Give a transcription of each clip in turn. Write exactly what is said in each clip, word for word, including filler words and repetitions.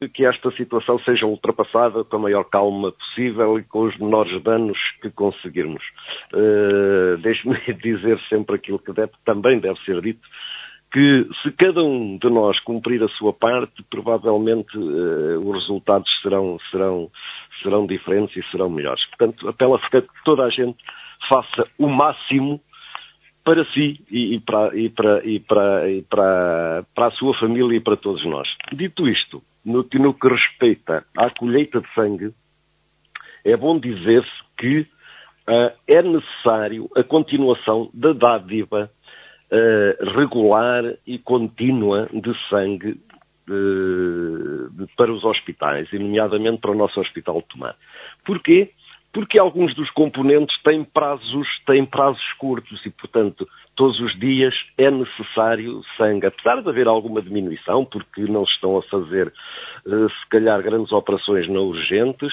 que esta situação seja ultrapassada com a maior calma possível e com os menores danos que conseguirmos. Uh, Deixe-me dizer sempre aquilo que deve, também deve ser dito, que se cada um de nós cumprir a sua parte, provavelmente uh, os resultados serão, serão, serão diferentes e serão melhores. Portanto, apelo a que toda a gente faça o máximo para si e, e, para, e, para, e, para, e para, para a sua família e para todos nós. Dito isto, no, no que respeita à colheita de sangue, é bom dizer-se que uh, é necessário a continuação da dádiva uh, regular e contínua de sangue de, de, para os hospitais, e nomeadamente para o nosso Hospital de Tomar. Porquê? Porque alguns dos componentes têm prazos, têm prazos curtos e, portanto, todos os dias é necessário sangue. Apesar de haver alguma diminuição, porque não se estão a fazer, se calhar, grandes operações não urgentes,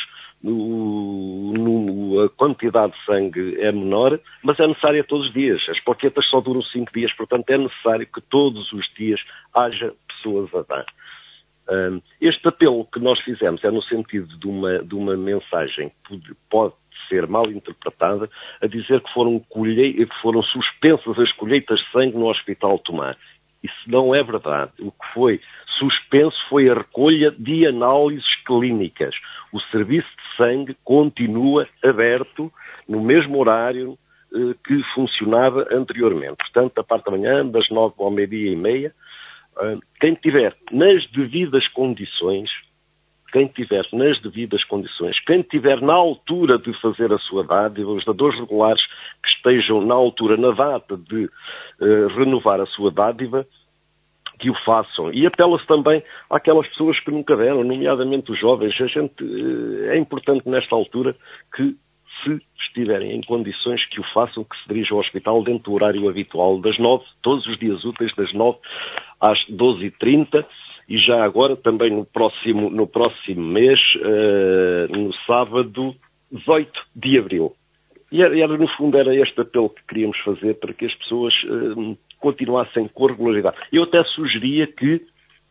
no, no, a quantidade de sangue é menor, mas é necessária todos os dias. As plaquetas só duram cinco dias, portanto, é necessário que todos os dias haja pessoas a dar. Este apelo que nós fizemos é no sentido de uma, de uma mensagem que pode ser mal interpretada, a dizer que foram, colhe... que foram suspensas as colheitas de sangue no Hospital de Tomar. Isso não é verdade. O que foi suspenso foi a recolha de análises clínicas. O serviço de sangue continua aberto no mesmo horário eh, que funcionava anteriormente. Portanto, da parte da manhã, das nove ao meio-dia e meia, quem tiver nas devidas condições, quem tiver nas devidas condições, quem tiver na altura de fazer a sua dádiva, os dadores regulares que estejam na altura, na data de uh, renovar a sua dádiva, que o façam. E apela-se também àquelas pessoas que nunca deram, nomeadamente os jovens. A gente, uh, é importante nesta altura que, se estiverem em condições, que o façam, que se dirijam ao hospital dentro do horário habitual, das nove, todos os dias úteis, das nove às doze e trinta, e já agora também no próximo, no próximo mês, uh, no sábado dezoito de abril. E era, era, no fundo, era este apelo que queríamos fazer para que as pessoas uh, continuassem com regularidade. Eu até sugeria que,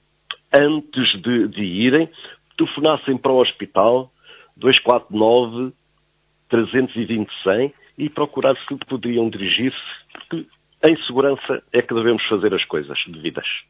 antes de, de irem, telefonassem para o hospital dois quatro nove, três dois zero, cem e procurar se poderiam dirigir-se, porque em segurança é que devemos fazer as coisas devidas.